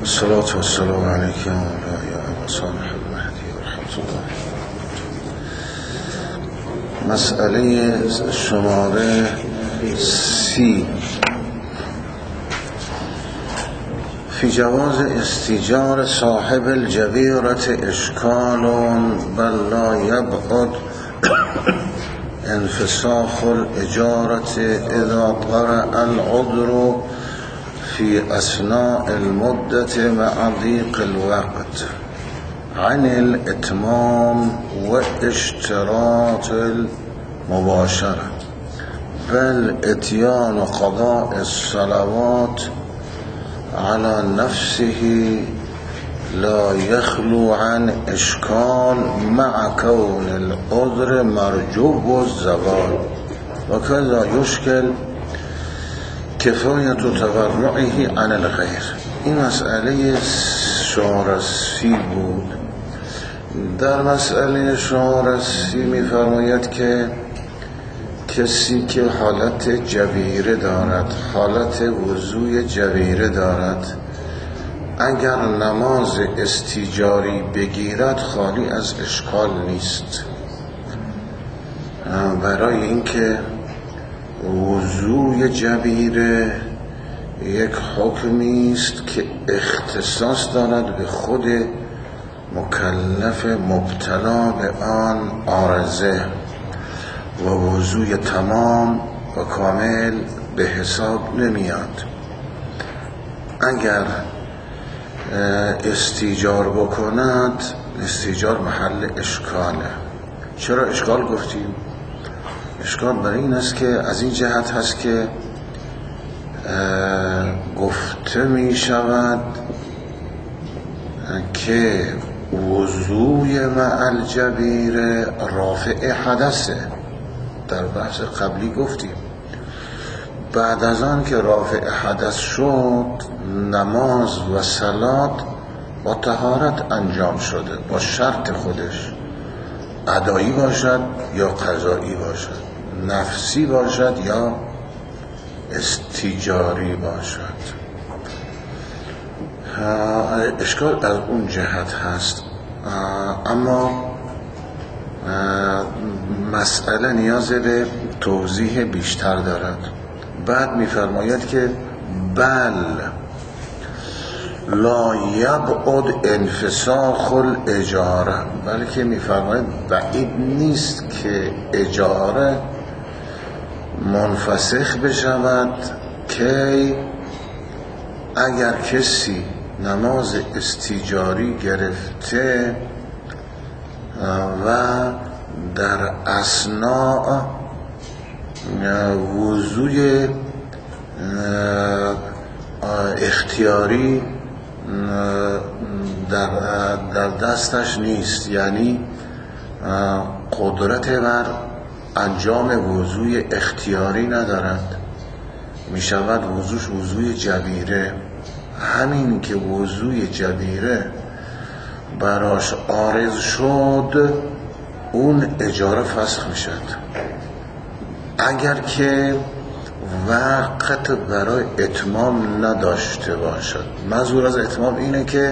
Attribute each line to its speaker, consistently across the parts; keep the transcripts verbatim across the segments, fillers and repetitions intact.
Speaker 1: الصلاة والسلام عليك يا مولاي أبا صالح المهدي رحمة الله. مسئله شماره سی في جواز استیجار صاحب الجبیرة اشکال بل لا یبعد انفساخ الاجارة اذا طرأ العذر في أثناء المدة مع ضيق الوقت عن الإتمام واشتراط المباشرة بل اتيان قضاء الصلوات على نفسه لا يخلو عن إشكال مع كون العذر مرجو الزوال وكذا يشكل كفایة تورعه عن الغیر. این مسئله شماره سی بود. در مسئله شماره سی می‌فرماید که کسی که حالت جبیره دارد، حالت وضوء جبیره دارد، اگر نماز استیجاری بگیرد خالی از اشکال نیست، برای اینکه وضوء جبیره یک حکمی است که اختصاص دارد به خود مکلف مبتلا به آن عارضه و وضوء تمام و کامل به حساب نمیاد. اگر استیجار بکند، استیجار محل اشکاله. چرا اشکال گفتیم؟ اشکال برای این است که از این جهت هست که گفته می شود که وضوء مع الجبیره رافع حدثه. در بحث قبلی گفتیم بعد از آن که رافع حدث شد نماز و صلات با طهارت انجام شده، با شرط خودش، ادایی باشد یا قضایی باشد، نفسی باشد یا استیجاری باشد. اشکال از اون جهت هست. اما مسئله نیاز به توضیح بیشتر دارد. بعد می‌فرماید که بل لا یبعد انفساخ الاجاره، بلکه می‌فرماید بعید نیست که اجاره منفسخ بشود که اگر کسی نماز استیجاری گرفته و در اثناء وضوء اختیاری در, در دستش نیست، یعنی قدرت بر انجام وضوء اختیاری ندارد، می شود وضوش وضوء جبیره. همین که وضوء جبیره براش عارض شد اون اجاره فسخ می شد. اگر که وقت برای اتمام نداشته باشد. منظور از اتمام اینه که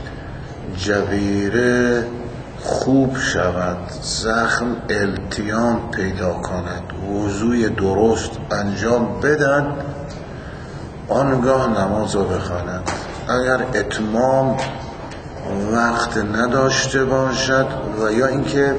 Speaker 1: جبیره خوب شود، زخم التیام پیدا کند، وضوء درست انجام بدن، آنگاه نماز رو بخواند. اگر اتمام وقت نداشته باشد و یا اینکه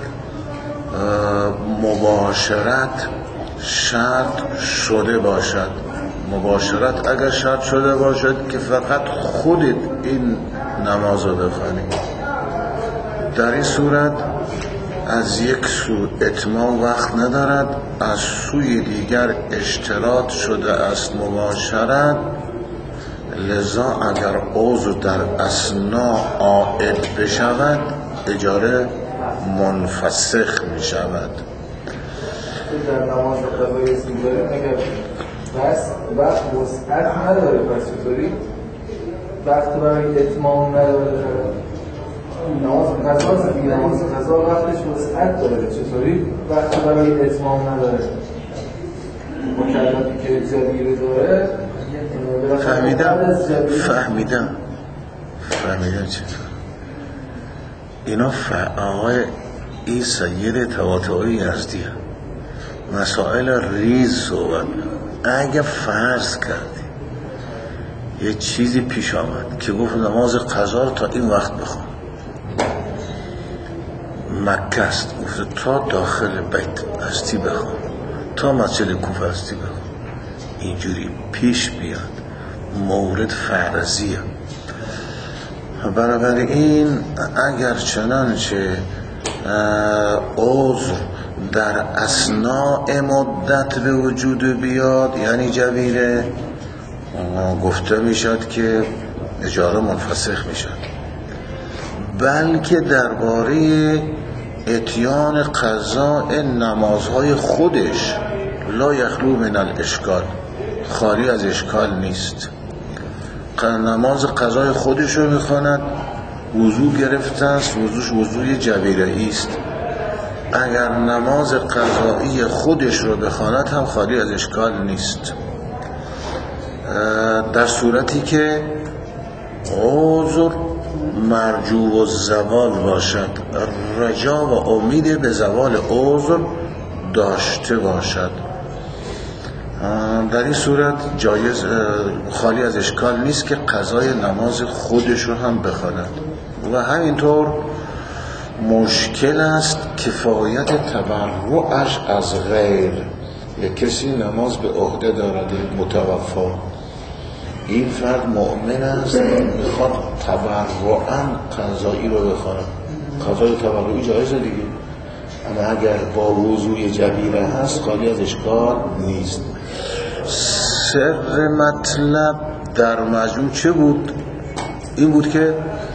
Speaker 1: مباشرت شرط شده باشد، مباشرت اگر شرط شده باشد که فقط خودت این نماز رو بخوانید، در این صورت از یک سو اتمام وقت ندارد، از سوی دیگر اشتراط شده است مباشرت، لذا اگر عضو در اثناء عائد بشود اجاره منفسخ می شود.
Speaker 2: در نماز قضایی استیجاری اگر بس وقت وسعت نداره، پس چطوری وقت برای اتمام نداره؟ نماز قضا دیگه، نماز قضا وقتش وسعت داره، چطوری وقت برای اتمام نداره؟ مکلفی که جبیره داره
Speaker 1: فهمیدم فهمیدم فهمیدن چطور اینا آقای این سید تواتعی یزدی مسائل ریز صحبت. اگه فرض کردی یه چیزی پیش آمد که گفت نماز قضا رو تا این وقت بخون، مکه است، گفت تا داخل بیت هستی بخون، تا مسجد کوفه هستی بخون، اینجوری پیش بیاد مورد فرضیه. بنابراین اگر چنانچه عذر در اثناء مدت به وجود بیاد یعنی جبیره، گفته میشد که اجاره منفسخ میشد. بلکه درباره اتیان قضاء نمازهای خودش لا یخلو من الاشکال، خالی از اشکال نیست. نماز قضای خودش رو میخواند، وضو گرفته است، وضوش وضوی جبیره‌ای است. اگر نماز قضایی خودش رو بخواند هم خالی از اشکال نیست، در صورتی که عذر مرجو و زوال باشد، رجا و امید به زوال عذر داشته باشد. در این صورت جایز خالی از اشکال نیست که قضای نماز خودش رو هم بخواند. و همینطور مشکل است کفایت تبرعش از غیر. یک کسی نماز به عهده دارد متوفا، این فرد مؤمن است، میخواد تبرعاً قضایی رو بخواند، قضای تبرعی جایزه دیگه، اما اگر با وضوی جبیره هست خالی از اشکال نیست. سر مطلب در مجموع چه بود؟ این بود که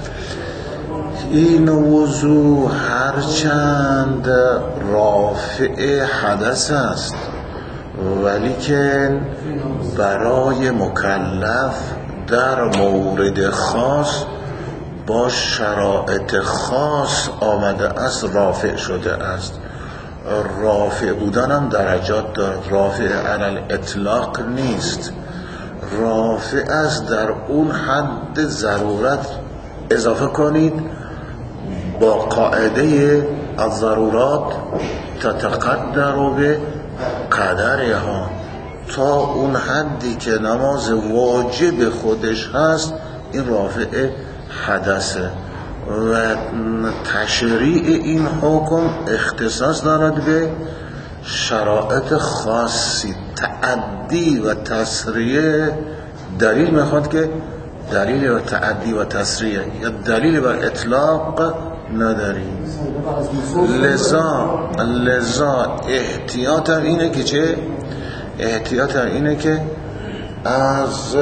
Speaker 1: این وضو هرچند رافع حدث است ولی که برای مکلف در مورد خاص با شرایط خاص آمده است، رافع شده است. رافع بودن هم درجات دارد، رافع علل اطلاق نیست، رافع است در اون حد ضرورت. اضافه کنید با قاعده الضرورات تتقدر به قدرها، تا اون حدی که نماز واجب خودش هست این رافع حدثه. و تشریع این حکم اختصاص دارد به شرایط خاصی، تعدی و تسریع. دلیل میخواد که دلیل و تعدی و تسریع یا دلیل بر اطلاق نداریم. لذا لذا احتیاط اینه که چه؟ احتیاط اینه که از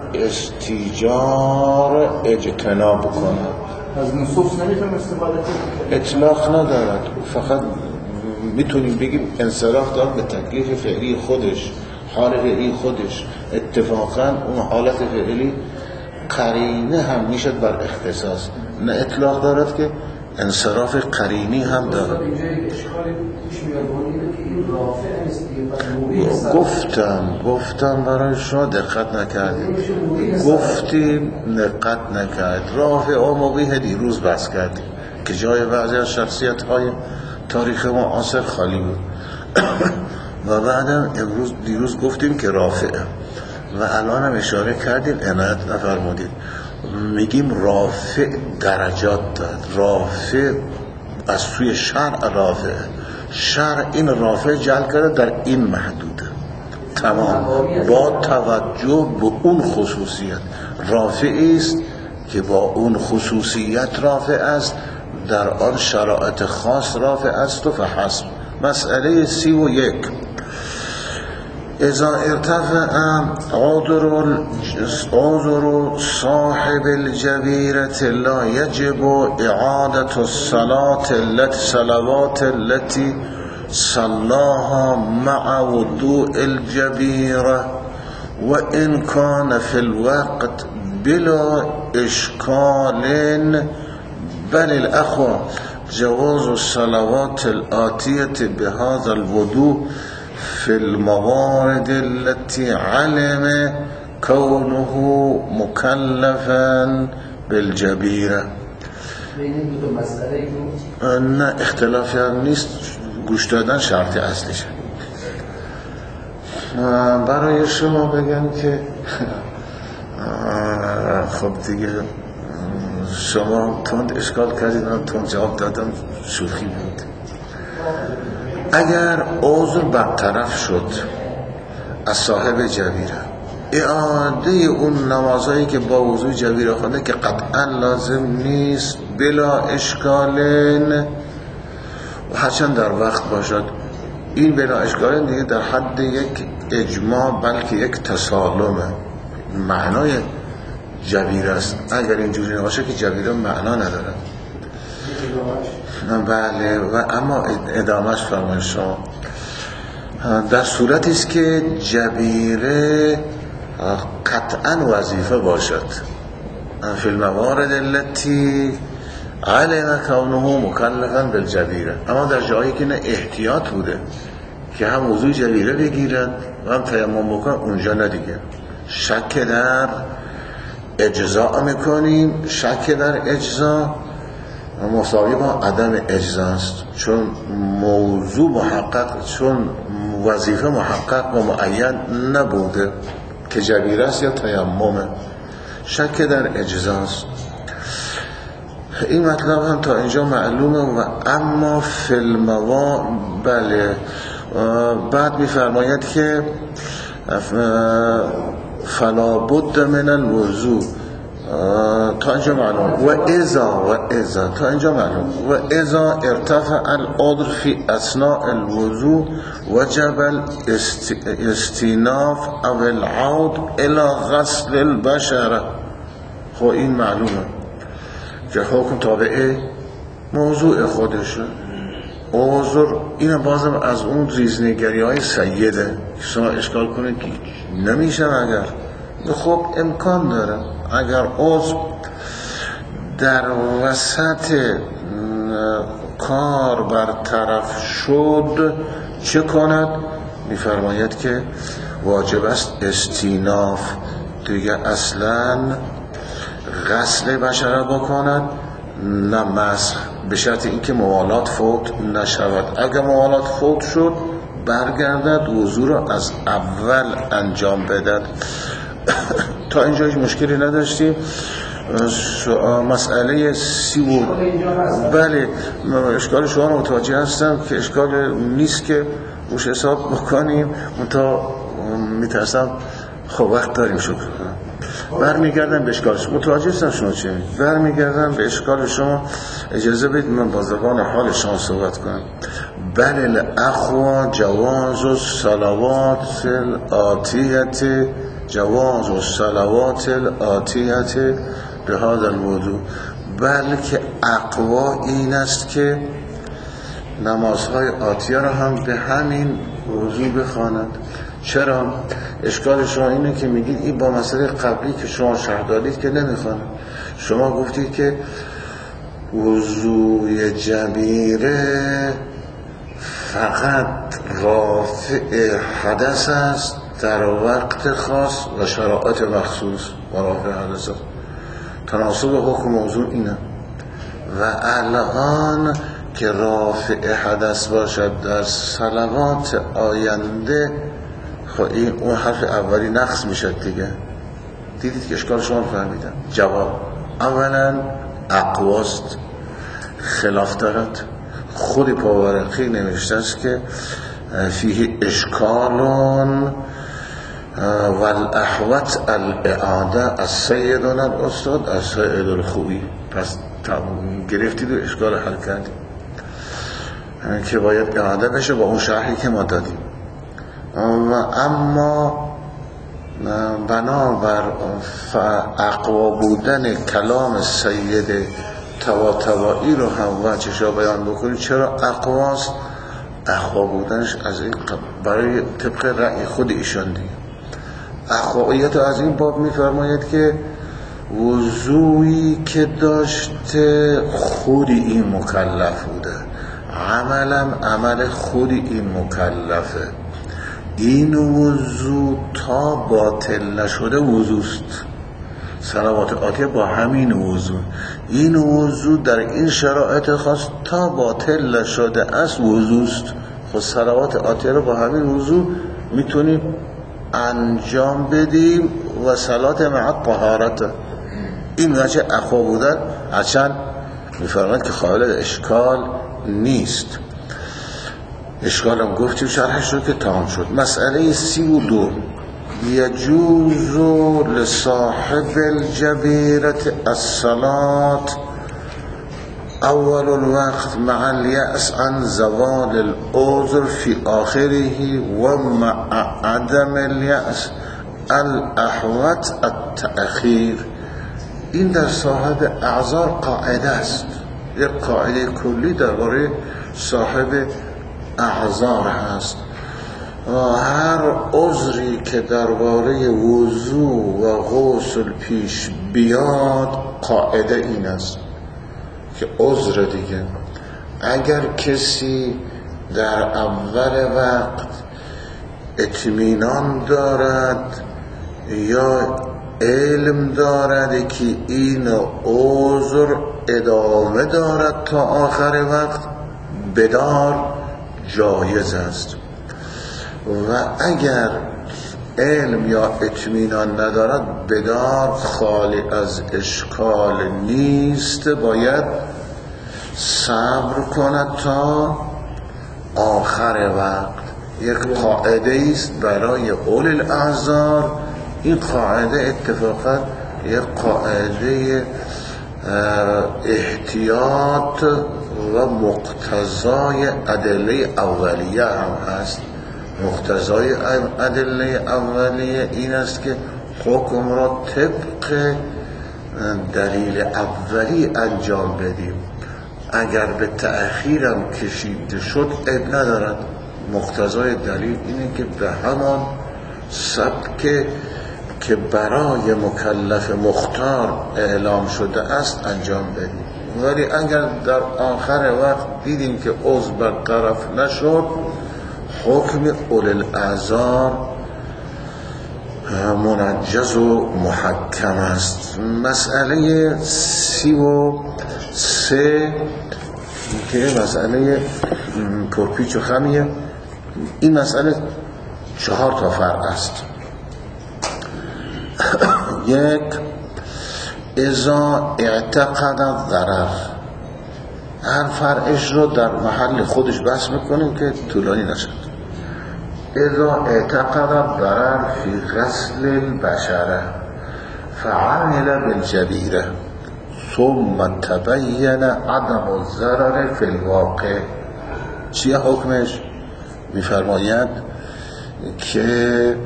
Speaker 1: استیجار اجتناب کنه.
Speaker 2: از نصوص نمیتونیم استفاده کنیم، اطلاق
Speaker 1: ندارد، فقط میتونیم بگیم انصراف داد به تکلیف فعلی خودش، حال فعلی خودش. اتفاقا اون حالت فعلی قرینه هم میشد بر اختصاص، نه اطلاق دارد که انصراف قرینی هم دارد. گفتم گفتم برای شما دقت نکردیم، گفتیم دقت نکرد. رافع و مبیح دیروز بحث کردیم که جای بعضی از شخصیت های تاریخ معاصر خالی بود و بعدم امروز دیروز گفتیم که رافعه و الان هم اشاره کردیم عنایت نفرمودید، میگیم رافع درجات داد. رافع از سوی شرع رافع، شرع این رافع جعل کرده در این محدوده، تمام با توجه به اون خصوصیت. رافعی است که با اون خصوصیت رافع است، در آن شرایط خاص رافع است و فحسب. مسئله سی و یک، اذا ارتفع عذر عذر صاحب الجبيرة لا يجب إعادة الصلاة التي صلوات التي صلاها مع وضوء الجبيرة وإن كان في الوقت بلا إشكال، بل الأخوة جواز الصلوات الآتية بهذا الوضوء في الموارد التي علم كونه مكلفا بالجبیره.
Speaker 2: بین این دو مسئله بود؟
Speaker 1: نه اختلافی هم نیست، گوش دادن شرط اصلیشه. برای شما بگم که خب دیگه شما تند اشکال کردید، من تند جواب دادم، شوخی بود. اگر عذر برطرف شد از صاحب جبیره، اعاده اون نمازهایی که با وضوع جبیره خونده که قطعا لازم نیست بلا اشکالن و هرچند در وقت باشد، این بلا اشکالن دیگه در حد یک اجماع بلکه یک تسالمه، معنای جبیره است. اگر اینجوری نباشه که جبیره معنا نداره. بله، و اما ادامهش فرمایید شما در صورتی است که جبیره قطعا وظیفه باشد، فی الموارد التي علم کونه مکلفا بالجبیره، اما در جایی که نه احتیاط بوده که هم وضوع جبیره بگیرد و هم تیمم بکن، اونجا نه دیگه شک در اجزاء میکنیم. شک در اجزاء مساوی با عدم اجزا است، چون موضوع محقق، چون وظیفه محقق و معین نبوده که جبیره است یا تیممه، شک در اجزا است. این مطلب هم تا اینجا معلومه. و اما فی الموا بله، بعد میفرماید که فلا بد من الوضوء، تا اینجا معلوم. و اذا و اذا تا اینجا معلوم. و اذا ارتفع العذر فی اثناء الوضوء وجب الاستئناف او العود الى غسل البشره. خب این معلومه که حکم تابعه موضوع خودشه. عذر این بازم از اون ریزنگری های سیده که شما اشکال کنید که نمیشه. اگر خب امکان داره اگر عضو در وسط کار برطرف شد چه کند؟ میفرماید که واجب است استیناف، دیگه اصلا غسل بشره بکند، نه مسح، به شرط اینکه موالات فوت نشود. اگر موالات فوت شد برگردد وضو را از اول انجام بدد. تا اینجا هیچ مشکلی نداشتیم. مسئله سی بود. بله، اشکال شما رو متوجه هستم که اشکال نیست که روش حساب بکنیم، منتها میترسم خب وقت داریم. شکر برمیگردم به اشکال شما. متوجه هستم شما چه برمیگردم به اشکال شما. اجازه بدید من با زبان حال شما صحبت کنم. بل الاخوا جواز الصلوات الآتیه جواز الصلوات الآتیه به هذا الوضوء، بلکه اقوا این است که نمازهای آتیه را هم به همین وضوء بخواند. چرا؟ اشکال شما اینه که میگید این با مسئله قبلی که شما شرح دادید که نمیخواند. شما گفتید که وضوء جبیره فقط رافع حدث است در وقت خاص و شرایط مخصوص و رافع حدث است. تناسب حکم موضوع اینه. و الان که رافع حدث باشد در صلوات آینده، خب این اون حرف اولی نقص میشه دیگه. دیدید که اشکال شما رو فهمیدم. جواب اولا اقواست، خلاف دارد. خود پاورقی نوشته است که فیه اشکالون والاحوت الاعاده از سیدون الاستاد از سید الخویی. پس گرفتید و اشکال حل کردیم که باید اعاده بشه با اون شرحی که ما دادیم. و اما بنابر اقوا بودن کلام سید تواتوایی رو هم وجهش رو بیان بکنید. چرا اقواست؟ اقوا بودنش از این برای طبق رأی خود ایشان دیگه. اقوایت از این باب میفرماید که وضوعی که داشته خودی این مکلف بوده، عملم عمل خودی این مکلفه. این وضوع تا باطل نشده وضوست. صلوات آتیه با همین وضوع. این وضوع در این شرایط خاص تا باطل نشده است وضوست. خب صلوات آتیه رو با همین وضوع میتونیم انجام بدیم و صلات مع طهارت. این وجه اخوا بودن هرچند میفرماید که قابل اشکال نیست. اشکالم گفتیم شرحش رو که تمام شد. مسئله سی و دو، یجوز لصاحب الجبیرة الصلاة اول الوقت مع اليأس عن زوال العذر في آخره و مع عدم اليأس الاحوط التأخیر. این در صاحب اعذار قاعده است، یک قاعده کلی درباره صاحب اعذار هست و هر عذری که درباره وضوع و غسل پیش بیاد قاعده این است که عذر دیگه، اگر کسی در اول وقت اطمینان دارد یا علم دارد که این عذر ادامه دارد تا آخر وقت، بدار جایز است. و اگر علم یا اطمینان ندارد بدار خالی از اشکال نیست، باید صبر کند تا آخر وقت. یک قاعده است برای اول الاعذار. این قاعده اتفاقا یک قاعده احتیاط و مقتضای ادله اولیه هم هست. مقتضای ادله اولیه این است که حکم را طبق دلیل اولی انجام بدیم. اگر به تأخیرم کشیده شد عیب ندارد. مقتضای دلیل اینه که به همان سبک که برای مکلف مختار اعلام شده است انجام بدیم. ولی اگر در آخر وقت دیدیم که عذر برطرف نشد، حکم اول الاعذار منجز و محکم است. مسئله سی و سه که مسئله پرپیچ و خمیه. این مسئله چهار تا فرع است. یک، اذا اعتقد الضرر. هر فرعش رو در محل خودش بحث میکنیم که طولانی نشد. اذا اعتقد الضرر فی غسل البشره فعمل بالجبیره ثم تبین عدم الضرر فی الواقع. چیه حکمش؟ میفرماید که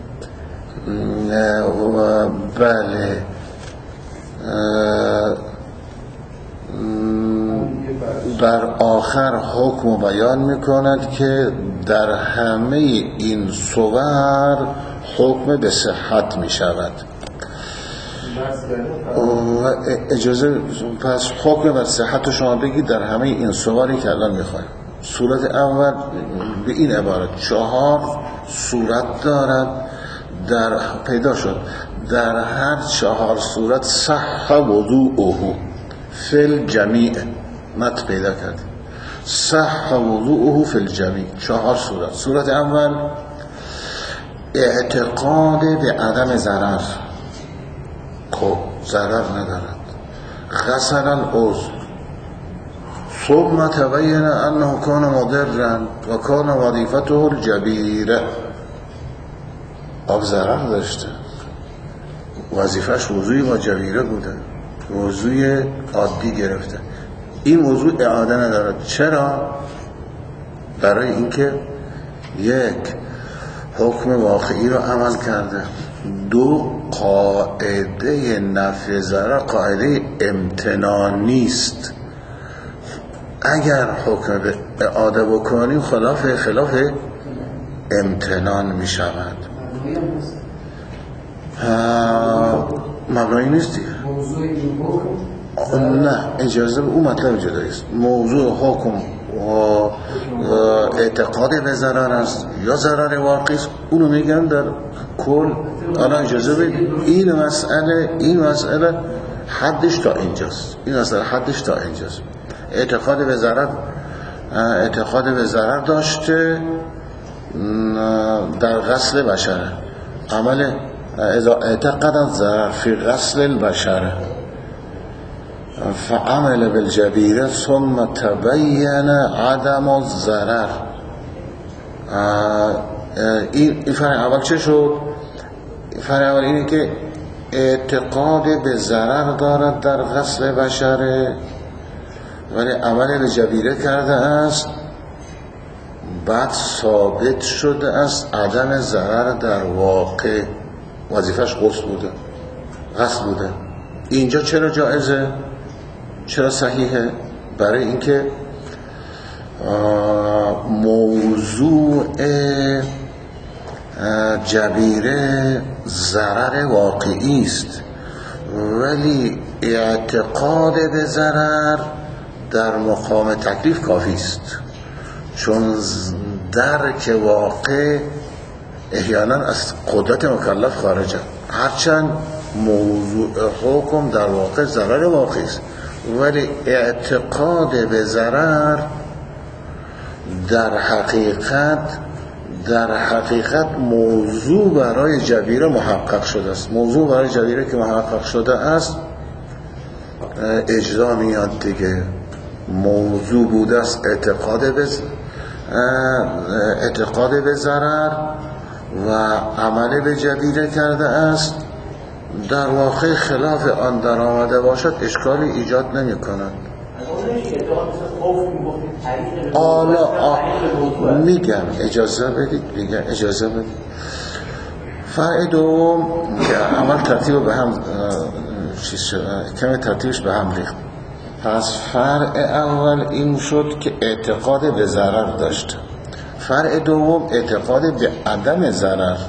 Speaker 1: بله در آخر حکم بیان میکند که در همه این صور حکم به صحت میشود. اجازه پس حکم بر صحت شما بگید در همه این صوری که الان میخوایم. صورت اول به این عبارت چهار صورت دارد، در پیدا شد در هر چهار صورت صح وضوءه فی الجمیع. مت پیدا کرد صح وضوءه فی الجمیع. چهار صورت. صورت اول اعتقاد به عدم ضرر، خب ضرر ندارد، غسل العضو ثم تبین انه کان مضرا و کان وظیفته الجبیره. آب ضرر داشته، وظیفش وضوی با جبیره بوده، وضوی عادی گرفته. این موضوع اعاده ندارد. چرا؟ برای اینکه یک، حکم واقعی رو عمل کرده. دو، قاعده نفی ضرر قاعده امتنانی است. اگر حکم به اعاده بکنیم خلاف خلاف امتنان می شود. مبنایی نیست دیگه. نه اجازه به اون مطلب جدایی است. موضوع حکم و اعتقاد به ضرر است یا ضرر واقعی است، اونو میگن در کل. حالا اجازه بدید این مسئله این مسئله حدش تا اینجاست، این مسئله حدش تا اینجاست. اعتقاد به ضرر اعتقاد به ضرر داشته در غسل بشره، عمل اذا اعتقد الضرر فی غسل البشره فعمل بالجبیره ثم تبین عدم الضرر. این فرق اول چه شد؟ فرق اول اینه که اعتقاد به ضرر دارد در غسل بشره ولی عمل به جبیره کرده است، بعد ثابت شده است عدم ضرر در واقع، وظیفش غسل بوده غسل بوده. اینجا چرا جایزه؟ چرا صحیحه؟ برای اینکه موضوع جبیره ضرر واقعی است ولی اعتقاد به ضرر در مقام تکلیف کافی است، چون درک واقع احیانا از قدرت مکلف خارجه، هرچند موضوع حکم در واقع ضرر واقعی است ولی اعتقاد به ضرر در حقیقت در حقیقت موضوع برای جبیره محقق شده است. موضوع برای جبیره که محقق شده است اجزا میاد دیگه. موضوع بوده است اعتقاد به اعتقاد به ضرر و عمل به جبیره کرده است، در واقع خلاف آن در آمده باشد اشکالی ایجاد نمی کند. حالا میگم اجازه بدید میگم اجازه بدید فرع دوم که عمل ترتیب به هم چیز شد، کمی ترتیبش به هم ریخت. پس فرع اول این شد که اعتقاد به ضرر داشت، فرع دوم اعتقاد به عدم ضرر،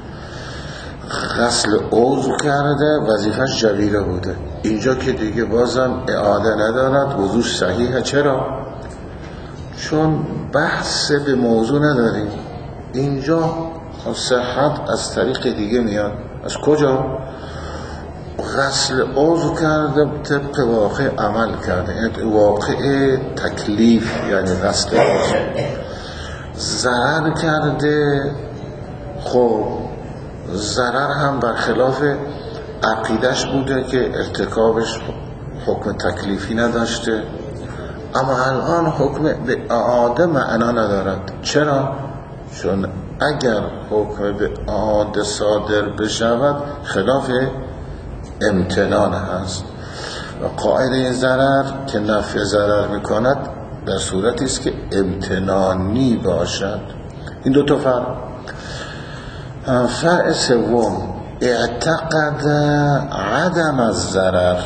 Speaker 1: غسل عضو کرده وظیفش جبیره بوده. اینجا که دیگه بازم اعاده ندارد، وضوش صحیحه. چرا؟ چون بحث به موضوع نداریم. اینجا صحت از طریق دیگه میاد. از کجا؟ غسل عضو کرده طبق واقع عمل کرده، یعنی واقع تکلیف، یعنی غسل عضو. ضرر کرده، خب ضرر هم برخلاف عقیدش بوده که ارتکابش حکم تکلیفی نداشته، اما الان حکم به اعاده معنا ندارد. چرا؟ چون اگر حکم به اعاده صادر بشود خلاف امتنان هست و قاعده ضرر که نفع ضرر میکند در صورتی است که امتنانی باشد. این دو تا فرق. فرع سوم اعتقد عدم الضرر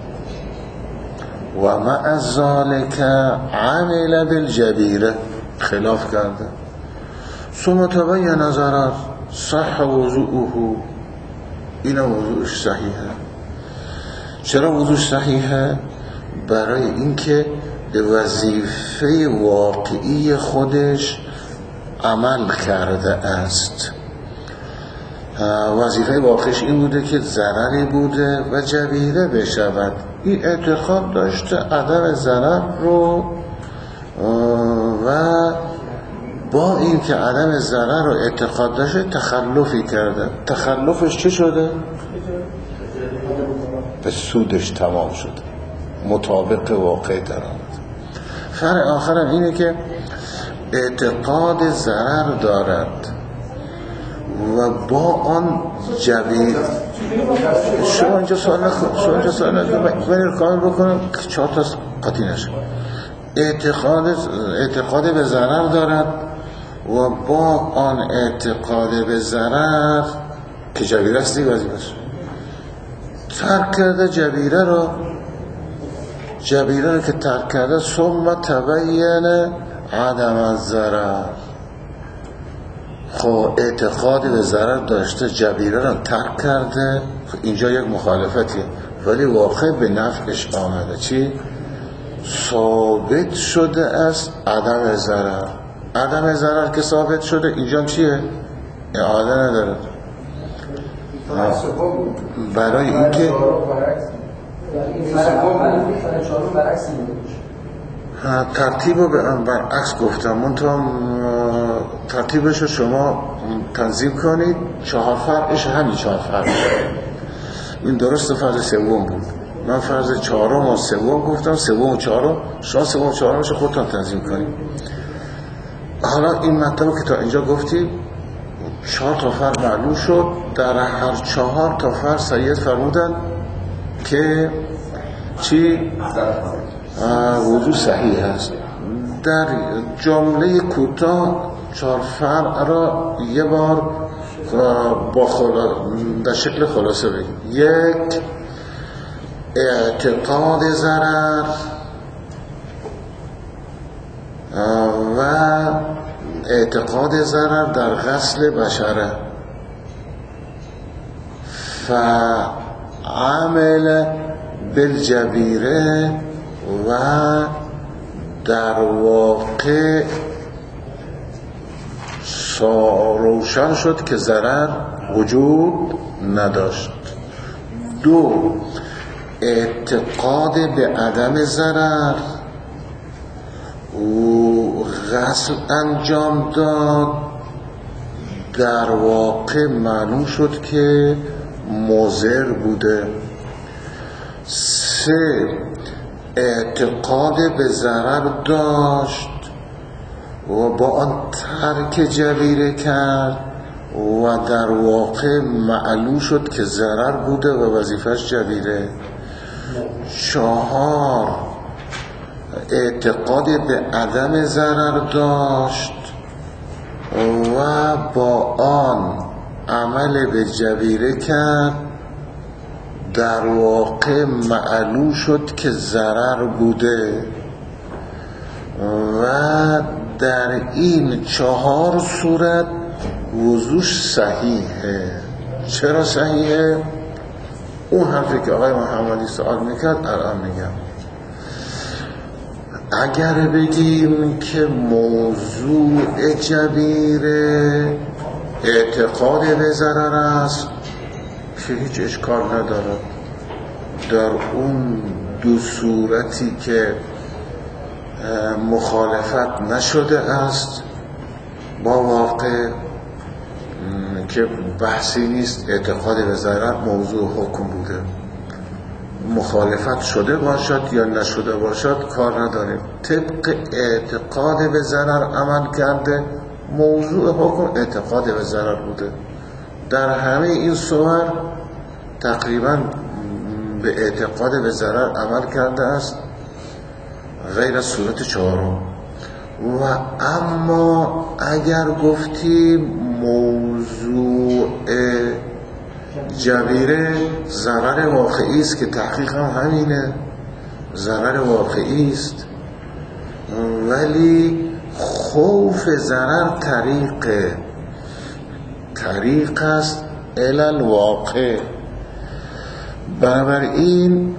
Speaker 1: و مع ذلك عمل بالجبیره، خلاف کرده. ثم تبین ضرر صح وضوءه، این وضوءش صحیحه. چرا وضوءش صحیحه؟ برای اینکه به وظیفه واقعی خودش عمل کرده است. وظیفه واقعش این بوده که ضرری بوده و جبیره بشود. این اعتقاد داشته عدم ضرر رو و با این که عدم ضرر رو اعتقاد داشته تخلفی کرده. تخلفش چه شده؟ به سودش تمام شده، مطابق واقع در آمد. فرق آخرم اینه که اعتقاد ضرر دارد و با آن جبیر. شما اینجا سوال نکن شما اینجا سوال نکن من این کار بکنم که چهار تا قاطی نشه. اعتقاد اعتقاد به ضرر دارد و با آن اعتقاد به ضرر که جبیره است دیگه وظیفه‌اش ترک کرده جبیره رو جبیره رو که ترک کرده ثم تبین عدم الضرر. خب اعتقاد به ضرر داشته جبیره رو ترک کرده، اینجا یک مخالفتیه ولی واقع به نفعش آمده. چی؟ ثابت شده است عدم ضرر. عدم ضرر که ثابت شده اینجا چیه؟ اعاده نداره. برای اینکه ترتیب رو برعکس گفتم، منتها ترتیبش رو شما تنظیم کنید، چهار فرقش همین چهار فرق. این درست فرض سوم بود، من فرض چهارم و سوم گفتم، سوم و چهارم، شما سوم و چهارمش خودتان تنظیم کنید. حالا این مطلب که تا اینجا گفتیم چهار تا فرق معلوم شد. در هر چهار تا فرق سید فرمودن که چی؟ وضو صحیح هست. در جمله کوتاه چهار فرق را یه بار با خلا... در شکل خلاصه بگیم. یک، اعتقاد ضرر و اعتقاد ضرر در غسل بشره، فعمل بالجبیره و در واقع روشن شد که ضرر وجود نداشت. دو، اعتقاد به عدم ضرر و غسل انجام داد، در واقع معلوم شد که مضر بوده. سه، اعتقاد به ضرر داشت و با آن ترک جبیره کرد و در واقع معلوم شد که ضرر بوده و وظیفش جبیره. چهار، اعتقاد به عدم ضرر داشت و با آن عمل به جبیره کرد، در واقع معلوم شد که ضرر بوده و در این چهار صورت وضوش صحیحه. چرا صحیحه؟ اون حرفی که آقای محمدی سوال میکرد الان میگم. اگر بگیم که موضوع جبیره اعتقاد به ضرر است که هیچ اشکال ندارد، در اون دو صورتی که مخالفت نشده است با واقع که بحثی نیست، اعتقاد به ضرر موضوع حکم بوده، مخالفت شده باشد یا نشده باشد کار نداریم، طبق اعتقاد به ضرر عمل کرده، موضوع حکم اعتقاد به ضرر بوده. در همه این صور تقریبا به اعتقاد به ضرر عمل کرده است غیر از صورت چهارم. و اما اگر گفتیم موضوع جبیره ضرر واقعی است که تحقیق هم همینه، ضرر واقعی است، ولی خوف ضرر طریق طریق است علل واقع. بنابراین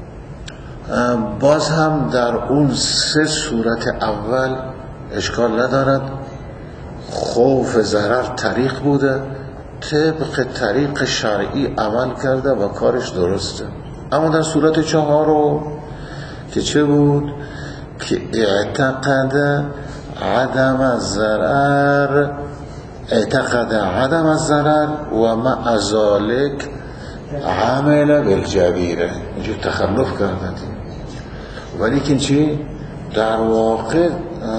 Speaker 1: باز هم در اون سه صورت اول اشکال ندارد، خوف ضرر طریق بوده، طبق طریق شرعی عمل کرده و کارش درسته. اما در صورت چهارم که چه بود؟ که اعتقد عدم الضرر، اعتقد عدم الضرر و مع ذلك عمل بالجبیره، اینجور تخلف کردن. ولی که چی؟ در واقع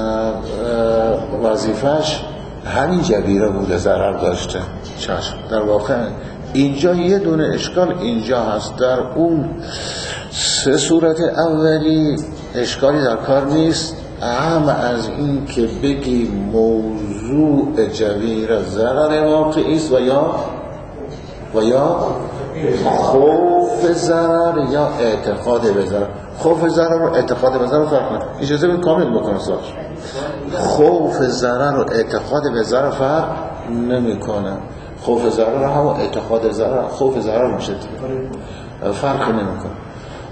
Speaker 1: وظیفش همین جبیره بوده، ضرر داشته. چشم. در واقع اینجا یه دونه اشکال اینجا هست، در اون سه صورت اولی اشکالی در کار نیست، اما از این که بگی موضوع جبیره ضرر واقعی است و یا و یا خوف ضرر یا اعتقاد به ضرر. خوف ضرر و اعتقاد به ضرر فرق نداره، اجازه بدید کامل بکنم سواش. خوف ضرر و اعتقاد به ضرر فرق نمیکنه. خوف ضرر هم و اعتقاد ضرر، خوف ضرر میشه فرق نمیکنه.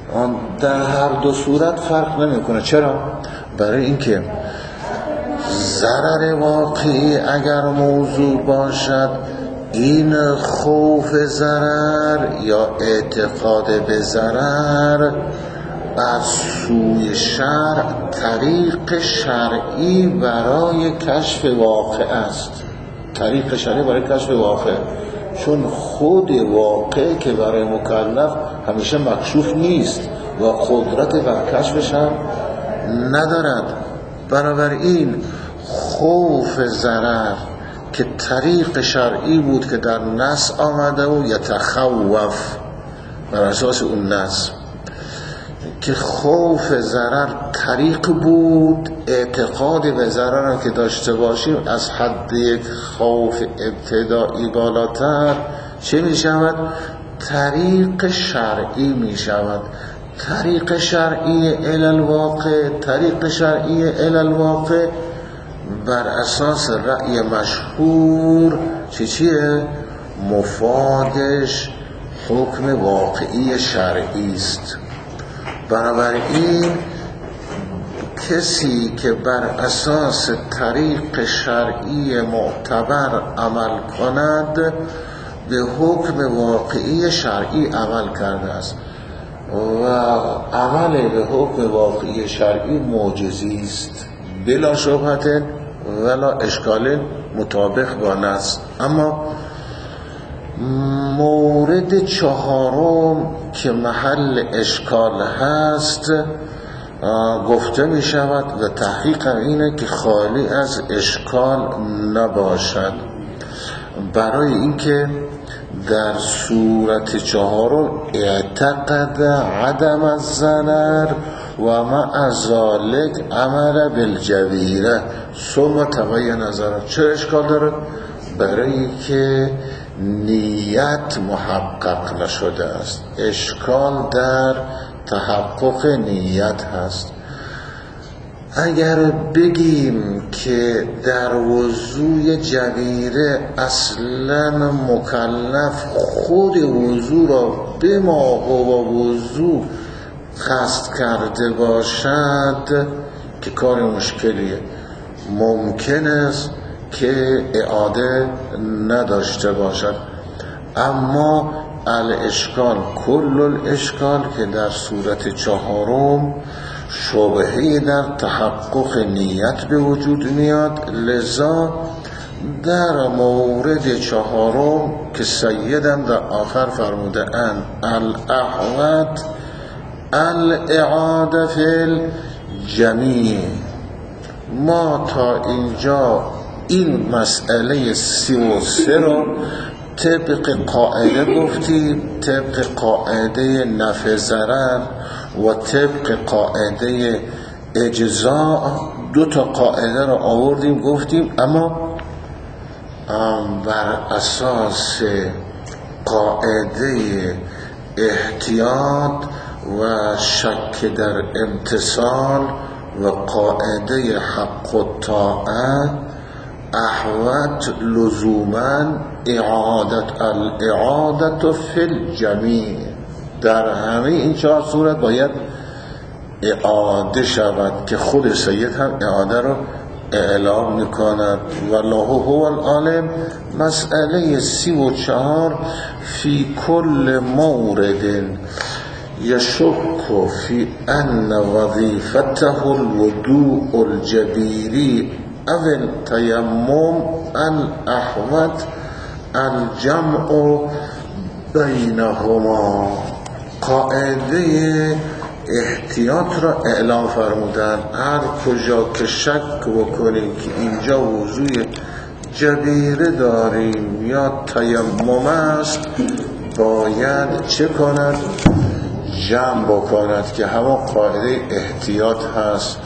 Speaker 1: در هر دو صورت فرق نمیکنه. چرا؟ برای اینکه ضرر واقعی اگر موضوع باشد، این خوف ضرر یا اعتقاد به ضرر از سوی شرع طریق شرعی برای کشف واقع است. طریق شرعی برای کشف واقع، چون خود واقع که برای مکلف همیشه مکشوف نیست و قدرت بر کشفش هم ندارد. بنابراین خوف ضرر که طریق شرعی بود که در نص آمده و یتخوف بر اساس اون نص که خوف ضرر طریق بود، اعتقاد به ضرر که داشته باشیم از حد یک خوف ابتدایی بالاتر چه می شود؟ طریق شرعی می شود. طریق شرعی الی الواقع، طریق شرعی الی الواقع بر اساس رأی مشهور چی چیه؟ مفادش حکم واقعی شرعی است. بنابراین کسی که بر اساس طریق شرعی معتبر عمل کند به حکم واقعی شرعی عمل کرده است و عمل به حکم واقعی شرعی معجزی است بلا شبهت ولا اشکال مطابق با نص. اما مورد چهارم که محل اشکال هست گفته می شود و تحقیق اینه که خالی از اشکال نباشد، برای اینکه در صورت چهارم اعتقد عدم الضرر و مع ذلک امر بالجبیره ثم تبین الضرر. چه اشکال داره؟ برای که نیت محقق نشده است. اشکال در تحقق نیت هست. اگر بگیم که در وضوء جبیره اصلا مکلف خود وضوء را به موقع و وضوء قصد کرده باشد که کار مشکلیه، ممکن است که اعاده نداشته باشد. اما الاشکال کل الاشکال که در صورت چهارم شبهی در تحقق نیت به وجود میاد، لذا در مورد چهارم که سیدم در آخر فرموده ان الاحوط الاعاده فی الجمیع، ما تا اینجا این مسئله سی و سه رو طبق قاعده گفتیم، طبق قاعده نفع ضرر و طبق قاعده اجزاء دو تا قاعده رو آوردیم گفتیم، اما بر اساس قاعده احتیاط و شک در امتصال و قاعده حق و طاعت احوط لزوما اعادت الاعادت فی الجمیع، در همه این چهار صورت باید اعاده شود که خود سید هم اعاده رو اعلام میکند. والله هو العالم. مسئله سی و چهار فی کل مورد یشک فی ان وظیفته الوضوء الجبیری او التیمم الاحوط الجمع بینهما. قاعده احتیاط را اعلام فرمودن، هر کجا که شک بکنیم که اینجا وضوء جبیره داریم یا تیمم است، باید چه کند؟ جمع بکند که همه قاعده احتیاط هست.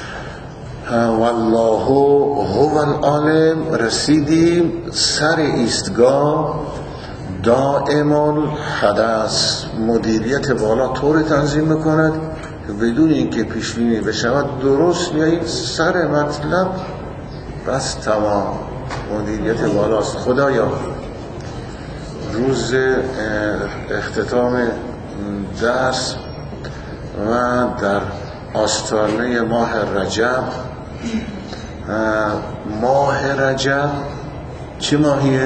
Speaker 1: والله هو العالم. رسیدیم سر ایستگاه دائم الحدث. مدیریت بالا طور تنظیم میکند که بدون اینکه پیشبینی بشود درست میایید سر مطلب، بس تمام. مدیریت بالاست. خدایا روز اختتام درس و در آستانه ماه رجب ماه رجب چه ماهیه؟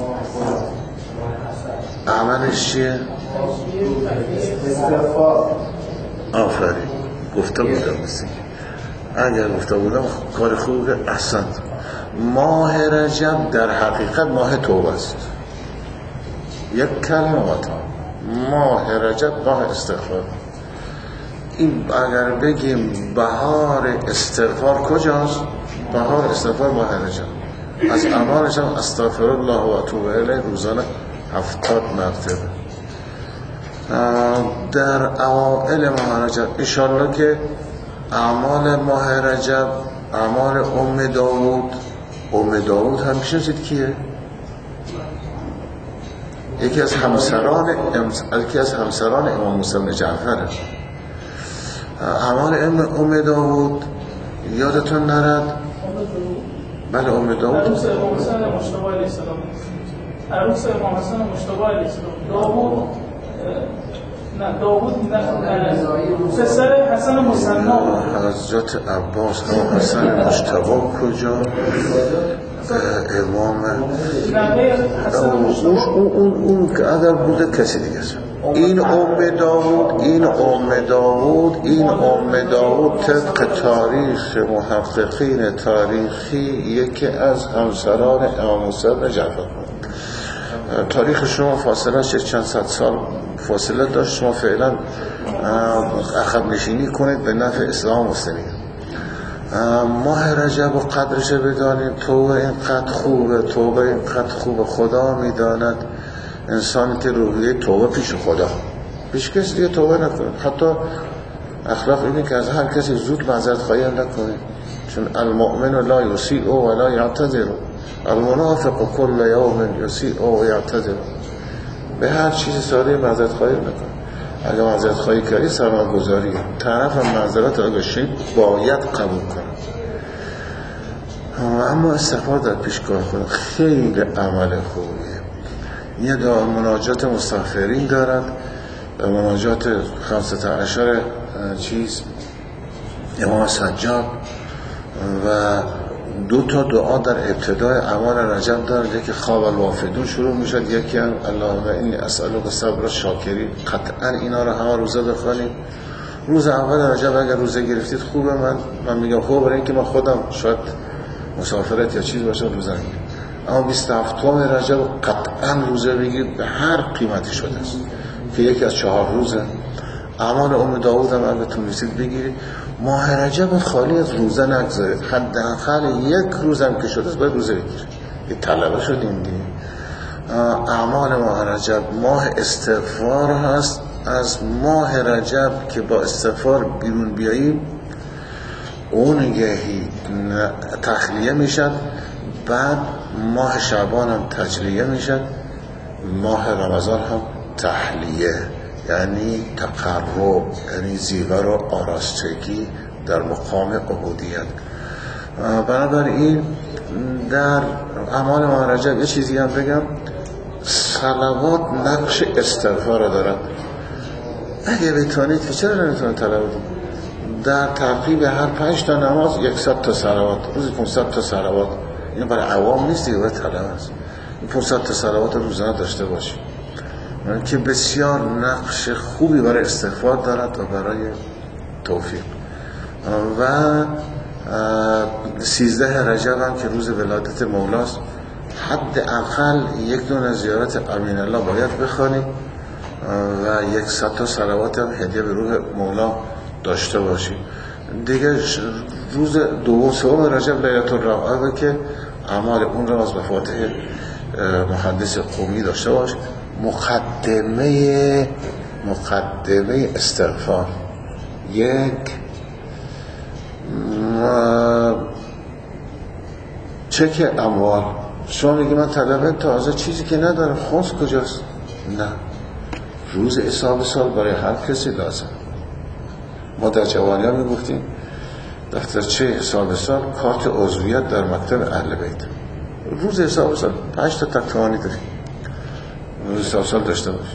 Speaker 1: عملش چیه؟
Speaker 2: استغفار.
Speaker 1: آفرین گفته بودم مثل اگر گفته بودم کار خوبه. احسنت. ماه رجب در حقیقت ماه توبه است. یک کلمه ماه رجب ماه استغفار. این اگر بگیم بهار استغفار کجاست؟ بهار استغفار ماه رجب. از اعمالش هم استغفر الله و اتوب الیه روزانه هفتاد مرتبه. در اوائل ماه رجب انشاءالله که اعمال ماه رجب، اعمال ام داوود. ام داوود هم میشناسید کیه؟ یکی از همسران یکی از همسران امام موسی بن جعفر. اعمال ام ام داوود یادتون نرد؟ بله ام داوود
Speaker 3: عروس امام حسین مجتبی علیه السلام. عروس امام حسین مجتبی علیه السلام. داوود نه داوود نه پسر حسن مصنع.
Speaker 1: حضرت عباس و حسن مجتبی کجا؟ امام اون اون اون که اگر بوده کسی دیگه است. این ام داوود این ام داوود این ام داوود طبق تاریخ محققین تاریخی یکی از همسران امام موسی بن جعفر. تاریخ شما فاصله شد چند صد سال فاصله داشت. شما فعلا عقب نشینی کنید به نفع اسلام و مسلمین. ماه رجب و قدرش بدانید. توبه اینقدر خوبه، توبه اینقدر خوبه. خدا میداند انسان که روحیه توبه پیش خدا، پیش کسی دیگه توبه نکنه. حتی اخلاق اینه که از هر کسی زود معذرت خواهی نکنید، چون المؤمن لا یسیء و لا یعتذر، المنافق کل یوم یسیء و یعتذر. به هر چیز ساده معذرت خواهی نکنه. اگر معذرت خواهی کردی سرمایه‌گذاری، طرف معذرت اگر شید باید قبول کنه. اما استغفار در پیشگاه خدا خیلی عمل خوبیه. یه دعا مناجات مستغفرین دارد، مناجات خمسة عشر چیز امام سجاد و دو تا دعا در ابتدای اعمال رجب دارد. یکی خواب الوافدون شروع میشد، یکی هم اللهم انی اسألک صبر شاکرین. قطعا اینا رو همه روزه بخونید. روز اول رجب اگر روزه گرفتید خوبه. من من میگم خوبه برای اینکه من خودم شاید مسافرت یا چیز باشه روزه نگیرم. اما بیست و هفتم رجب قطعا روزه بگید، به هر قیمتی شده است که یکی از چهار روزه. اعمال ام داوود هم اگه تونستید بگیرید. ماه رجب خالی از روزه نگذارید. حداقل یک روزم که شده است باید روزه بگیرید. یه طلبه شدیم دیگه. اعمال ماه رجب ماه استغفار هست. از ماه رجب که با استغفار بیرون بیاییم اون گهی تخلیه میشد. بعد ماه شعبان هم تجلیه میشد. ماه رمضان هم تحلیه، یعنی تقرب، یعنی زیور و آراستگی در مقام عبودیت. بنابراین در اعمال ماه رجب یه چیزی هم بگم، صلوات نقش استغفار دارد. اگه بتونید که چرا نمیتونید تلاوت در ترتیب هر پنج تا نماز یکصد تا صلوات، روزی پانصد تا صلوات. این برای عوام نیست دیگه، برای طلبه است. پانصد تا صلوات روزانه داشته باشید که بسیار نقش خوبی برای استغفار دارد و برای توفیق. و سیزده رجب هم که روز ولادت مولاست، حد اقل یک دونه زیارت امین الله باید بخوانید و یک صد تا صلوات هم هدیه به روح مولا داشته باشید. دیگه روز دوم سوم رجب لیلة الرابعه که اعمال اون رو از مفاتیح محدث قومی داشته باش. مقدمه مقدمه استغفار. یک چک اموال. شما میگی من طلبه تازه چیزی که ندارم، خونس کجاست؟ نه، روز حساب سال برای هر کسی لازم. ما در جوانی ها میگفتیم دفترچه حساب سال کارت عضویت در مکتب اهل بیت. روز حساب سال پنج تا تکتوانی داریم، روز حساب سال داشته باش.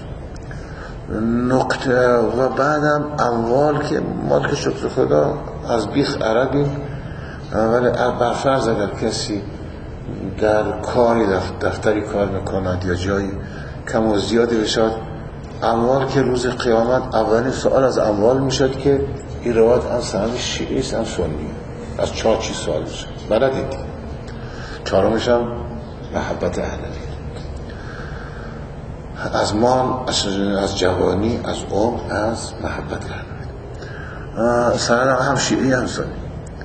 Speaker 1: نقطه و بعدم اموال که مال که شکر خدا از بیخ عربیم، ولی برفرض اگر کسی در کاری دفتری کار میکند یا جایی کم و زیادی بشد، اموال که روز قیامت اولین سوال از اموال میشد که این روایت از سند شیعی است هم سنی، از چهار چیز سوال میشد بلدید. چهارمش هم محبت اهل بیت، از مال، از جوانی، از عمر، از محبت اهل بیت. سند هم شیعی هم سنی.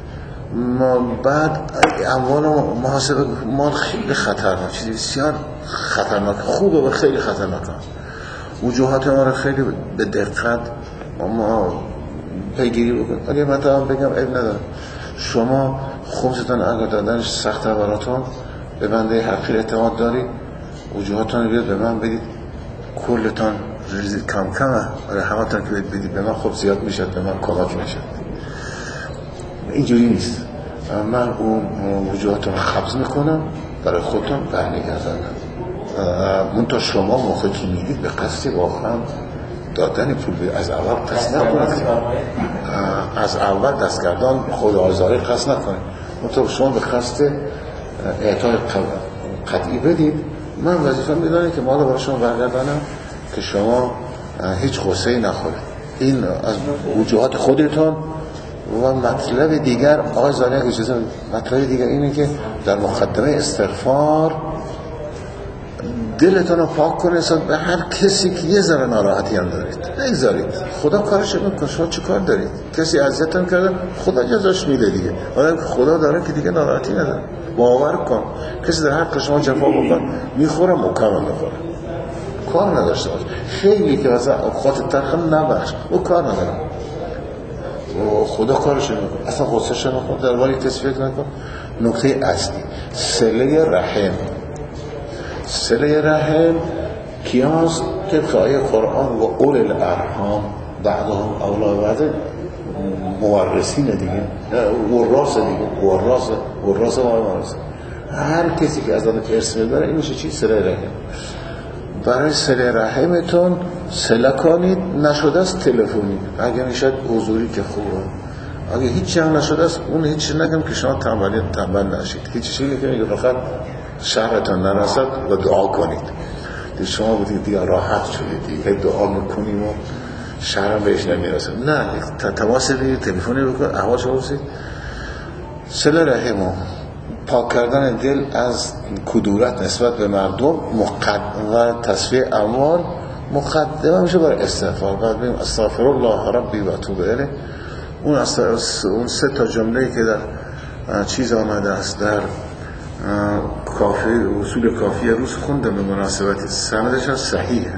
Speaker 1: ما بعد اموال محاسبه مال خیلی خطرناک، چیزی بسیار خطرناک، خوبه و خیلی خطرناک. وجوهات ما رو خیلی به دقت ما پیگیری بکنید. اگه مثلا بگم عیب نداره، شما خمستان اگر دادنش سخته براتون، به بنده حقیر اعتماد دارید، وجوهاتون رو بیاد به من بدید، کلتان ریزید کم کمه، ولی همتون که بدید به من خب زیاد میشد، به من کمک میشد. اینجوری نیست. من اون وجوهاتون رو خبز میکنم برای خودتون برمیگردانم. منتها شما موقعی که میدید به قصد واقعا دادن پول از اول قصد نکنید، از اول دستگردان خود آزاری قصد نکنید، منتها شما به قصد اعطای قطعی بدید. من وظیفه میدانم که مال برای شما برگردانم که شما هیچ غصه‌ای نخورید. این از وجوهات خودتون. و مطلب دیگر آقای زانیک اجازه مطلب دیگر اینه که در مقدمه استغفار دلتون رو پاک کنید به هر کسی که یه ذره ناراحتی هم دارید نگذارید، خدا کارش میکنه. شما چی کار دارید؟ کسی اذیتتون کرده، خدا جزاش میده دیگه. آدم که خدا داره که دیگه ناراحتی نداره. باور کن کسی در حق شما جفا بکنه میخوره، مکمل میخوره، کار نداشته باشه. خیلی که مثلا اوقات ترخم نبخش، او کار نداره، خدا کارش میکنه، اصلا غصهش نکن، در والی کسی فکر نکن. نکته اصلی صله رحم. صله رحم کیاست؟ طبق آیه قرآن و اول الارحام بعضهم اولی بعض، مورثین دیگه، وراث دیگه، وراث وراث وراث. هر کسی که از آن ارث میبره این میشه چی؟ صله رحم. برای صله رحمتون صله کنید، نشده است تلفنی، اگه میشد حضوری که خوبه، اگه هیچ هم نشده است اون هیچ نگم که شما تنبلی تنبل نشید، هیچ چیزی که فقط شهرتان نرسد و دعا کنید. دیگه شما بودید دیگه راحت شدید دیگه، دعا میکنیم و شهرم بهش نمیرسد. نه، تماس بگیرید، تلفنی بکنید، احوالش بپرسید. صله رحم و پاک کردن دل از کدورت نسبت به مردم و تصفیه اموال مقدمه میشه برای استغفار. بعد بگیم استغفر الله ربی و اتوب الیه. اون اون سه تا جمله‌ای که در چیز آمده است، در کافی اصول کافی روز خوندم به مناسبت سندش صحیحه.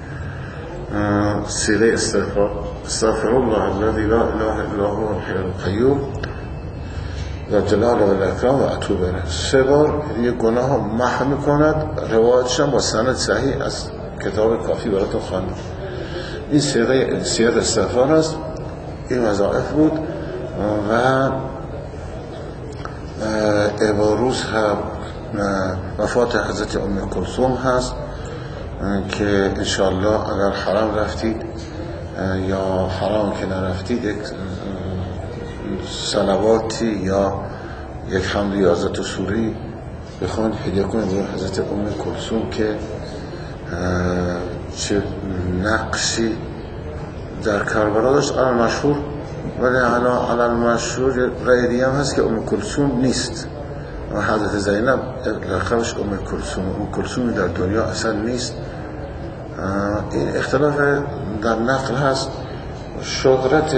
Speaker 1: صیغه استغفار استغفر الله الذی لا اله الا هو الحی القیوم و جلال و الاکرام و اتوب الیه. سه بار یه گناه ها محو میکند. روایتش هم با سند صحیح از کتاب کافی براتون خواندم. این صیغه صیغه استغفار است. این وظایف بود و امروز هم وفات حضرت ام کلثوم هست که انشاءالله اگر حرم رفتید یا حرام که نرفتید یک صلواتی یا یک حمد یازده سوری بخوان هدیه کنید به حضرت ام کلثوم که چه نقشی در کربلا داشت. الان مشهور، ولی الان الان مشهور رای دیگه هم هست که ام کلثوم نیست و حضرت زینب لقبش ام کلثوم. ام کلثومی در دنیا اصلا نیست. این اختلاف در نقل هست. شهرت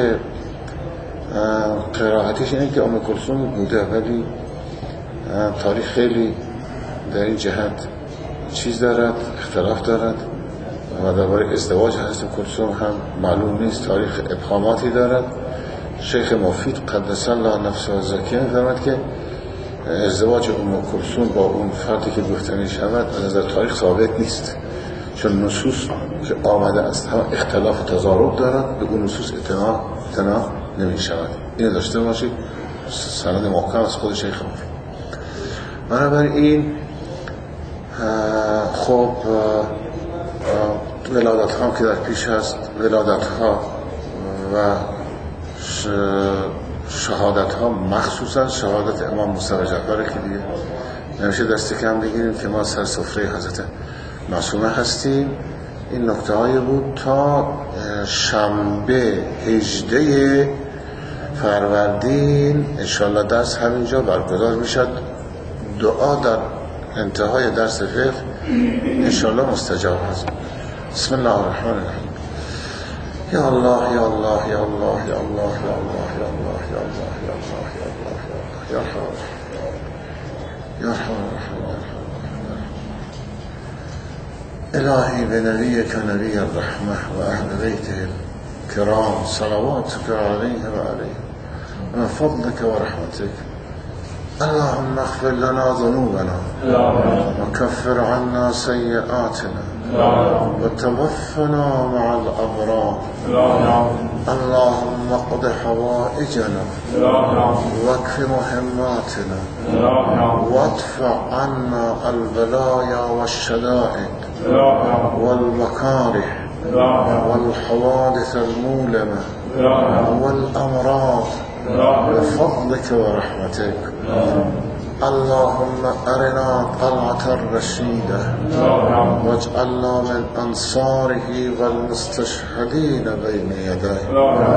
Speaker 1: قرائتش اینه که ام کلثوم بوده، ولی تاریخ خیلی در این جهت چیز دارد، اختلاف دارد و درباره ازدواج حضرت کلثوم هم معلوم نیست، تاریخ ابهاماتی دارد. شیخ مفید قدس الله نفسه و زکیه می‌فرماید که ازدواج ام کلثوم با اون فردی که گفته می‌شود از نظر تاریخ ثابت نیست، چون نصوص که آمده است هم اختلاف و تضارب دارد، به اون نصوص اعتنا اعتنا نمی‌شود. اینو داشته باشید، سند محکم از خود شیخ مفید. بنابراین خب ولادت هم که در پیش هست، ولادت ها و شهادت ها مخصوصا شهادت امام موسی جعفر که دیگه نمیشه دست کم بگیریم که ما سر سفره حضرت معصومه هستیم. این نکته هایی بود تا شنبه هجده فروردین انشاءالله درس همینجا برگزار میشد. دعا در انتهای درس فقه انشاءالله مستجاب هست. بسم الله الرحمن الرحیم. یا الله یا الله یا الله یا الله یا الله یا الله یا الله یا الله یا الله یا الله یا رحمان الهی بنبیک نبی الرحمه و اهل بیته الكرام صلواتك علیه و علیه من فضلك و رحمتك. اللهم اغفر لنا ذنوبنا وكفر عنا سيئاتنا وتوفنا مع الأبرار. اللهم اقض حوائجنا واكف مهماتنا وادفع عنا البلايا والشدائد والمكاره والحوادث المؤلمة والأمراض بفضلك ورحمتك. اللهم أرنا طلعة الرشيدة واجعلنا من أنصاره والمستشهدين بين يديه.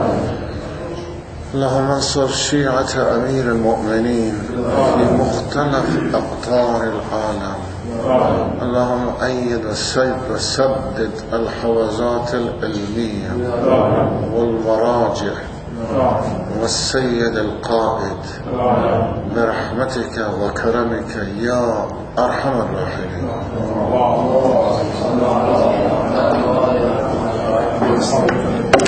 Speaker 1: اللهم انصر شيعة أمير المؤمنين في مختلف أقطار العالم. اللهم أيد وسدد الحوزات العلمية والمراجع والسيد القائد برحمتك وكرمك يا أرحم الراحمين.